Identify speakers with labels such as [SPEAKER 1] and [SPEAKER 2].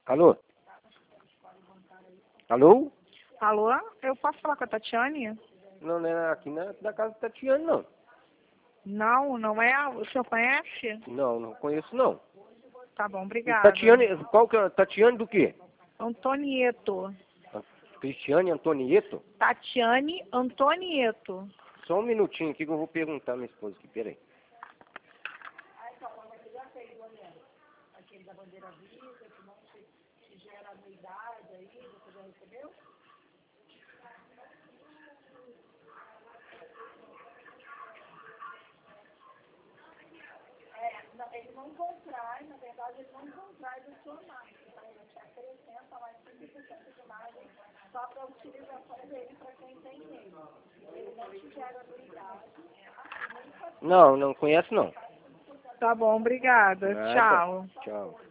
[SPEAKER 1] Alô? Alô?
[SPEAKER 2] Alô? Eu posso falar com a Tatiane?
[SPEAKER 1] Não, não é aqui na da casa da Tatiane, não.
[SPEAKER 2] Não, não é? O senhor conhece?
[SPEAKER 1] Não, não conheço, não.
[SPEAKER 2] Tá bom,
[SPEAKER 1] E
[SPEAKER 2] obrigada.
[SPEAKER 1] Tatiane, qual que é? Tatiane do quê?
[SPEAKER 2] Antonieto.
[SPEAKER 1] Cristiane Antonieto?
[SPEAKER 2] Tatiane Antonieto.
[SPEAKER 1] Só um minutinho aqui que eu vou perguntar à minha esposa aqui, peraí.
[SPEAKER 2] Ele não contrai, na verdade, ele não contrai do sua margem, tá? Ele te acrescenta mais 5% de margem só para a utilização dele para quem tem ele. Ele não te gera anuidade.
[SPEAKER 1] Não, não conheço, não.
[SPEAKER 2] Tá bom, obrigada.
[SPEAKER 1] Nada.
[SPEAKER 2] Tchau.
[SPEAKER 1] Tchau.